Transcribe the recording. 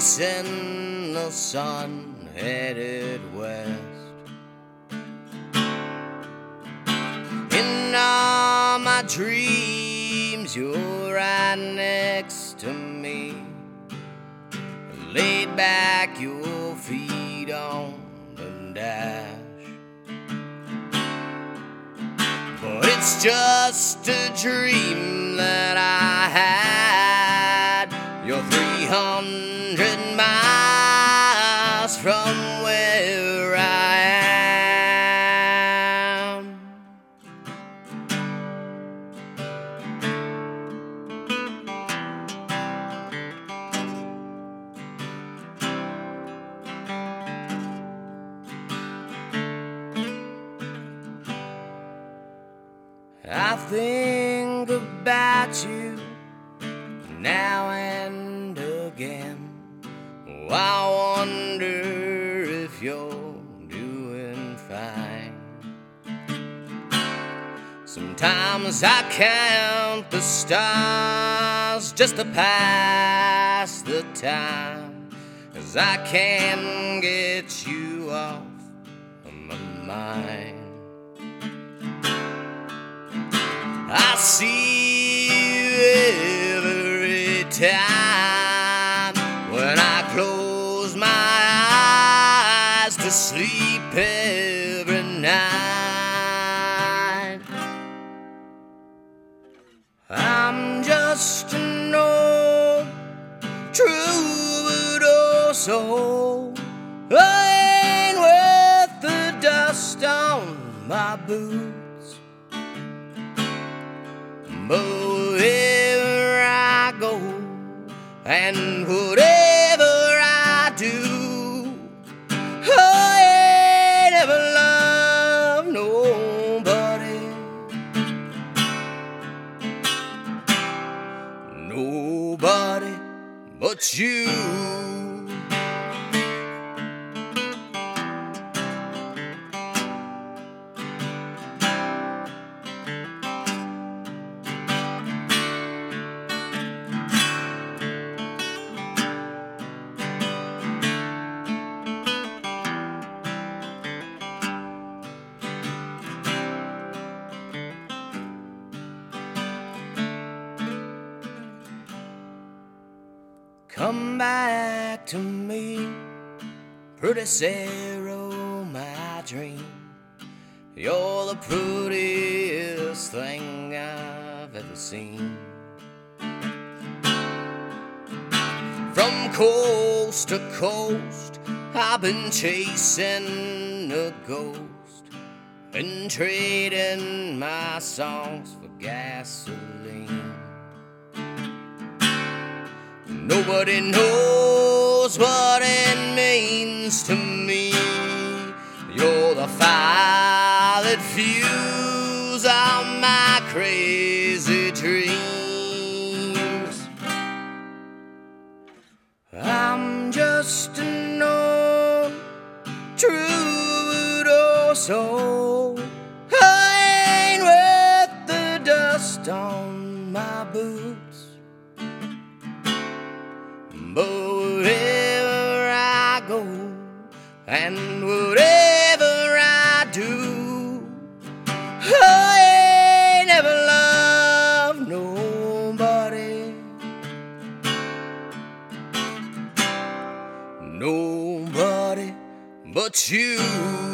chasing the sun headed west. In all my dreams, you're right next to me, laid back, your feet on the dash. But it's just a dream that I had. You're 300 miles from where I am. I think about you now and again. Oh, I wonder if you're doing fine. Sometimes I count the stars just to pass the time, 'cause I can't get you off of my mind. I see you every time when I close my eyes to sleep every night. I'm just an old troubadour soul. I ain't worth the dust on my boots. But wherever I go and whatever I do, I ain't ever loved nobody, nobody but you. Come back to me, pretty Sarah, my dream. You're the prettiest thing I've ever seen. From coast to coast, I've been chasing a ghost and trading my songs for gasoline. Nobody knows what it means to me. You're the fire that fuels all my crazy dreams. I'm just an old troubadour soul. I ain't worth the dust on my boots. But wherever I go and whatever I do, I ain't ever loved nobody, nobody but you.